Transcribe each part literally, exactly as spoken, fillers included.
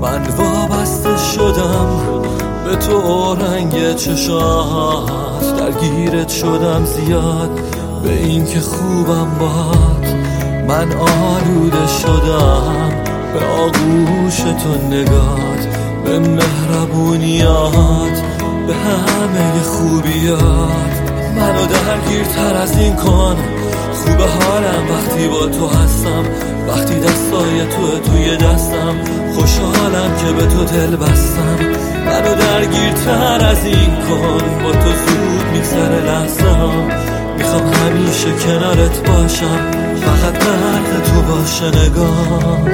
من وابسته شدم به تو رنگ چشات، درگیرت شدم زیاد به این که خوبم باد. من آلوده شدم به آغوش تو نگات، به مهربونیات، به همه خوبیات. منو درگیرتر از این کن، خوب حالم وقتی با تو هستم، وقتی دستای تو توی دستم، خوشحالم که به تو دل بستم. منو درگیرتر از این کن، با تو زود میگذره لحظه‌ام، میخوام همیشه کنارت باشم، فقط غرق تو باشه نگام.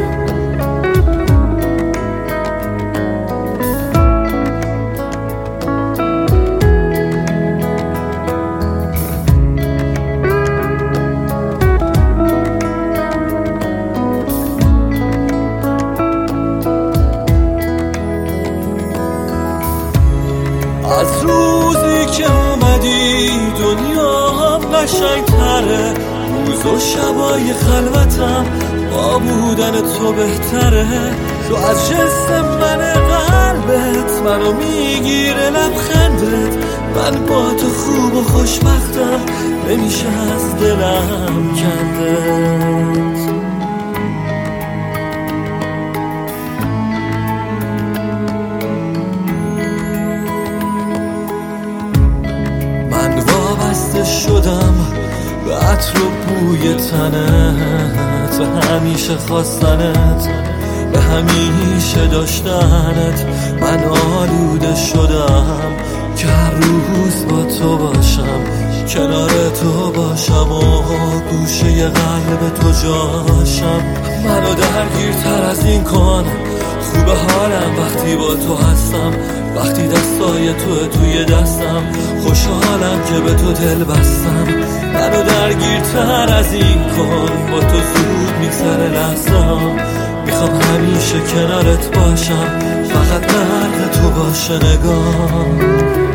از روزی که اومدی دنیا هم قشنگ تره، روز و شبای خلوتم با بودن تو بهتره. تو از جسم من قلبت منو میگیره لبخندت، من با تو خوب و خوشبختم، نمیشه از دلم کندت. وابسته شدم به عطر و بوی تنت، به همیشه خواستنت، به همیشه داشتنت. من آلوده شدم که هر روز با تو باشم، کنار تو باشم و گوشه قلب تو جاشم. منو درگیرتر از این کن، خوب حالم وقتی با تو هستم، وقتی دستای تو توی دستم، خوشحالم که به تو دل بستم. منو درگیرتر از این کن، با تو زود میگذره لحظه‌ام، میخوام همیشه کنارت باشم، فقط غرق تو باشه نگام.